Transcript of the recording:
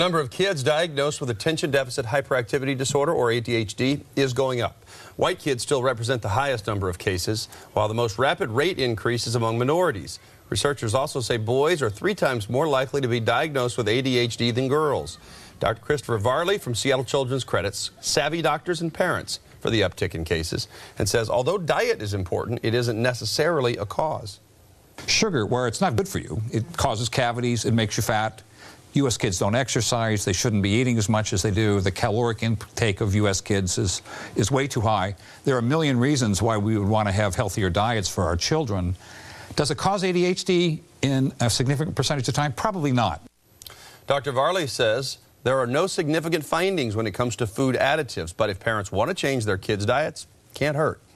Number of kids diagnosed with attention deficit hyperactivity disorder, or ADHD, is going up. White kids still represent the highest number of cases, while the most rapid rate increase is among minorities. Researchers also say boys are 3 times more likely to be diagnosed with ADHD than girls. Dr. Christopher Varley from Seattle Children's credits savvy doctors and parents for the uptick in cases and says although diet is important, it isn't necessarily a cause. Sugar, where it's not good for you, it causes cavities, it makes you fat. U.S. kids don't exercise, they shouldn't be eating as much as they do. The caloric intake of U.S. kids is way too high. There are a million reasons why we would want to have healthier diets for our children. Does it cause ADHD in a significant percentage of time? Probably not. Dr. Varley says there are no significant findings when it comes to food additives, but if parents want to change their kids' diets, can't hurt.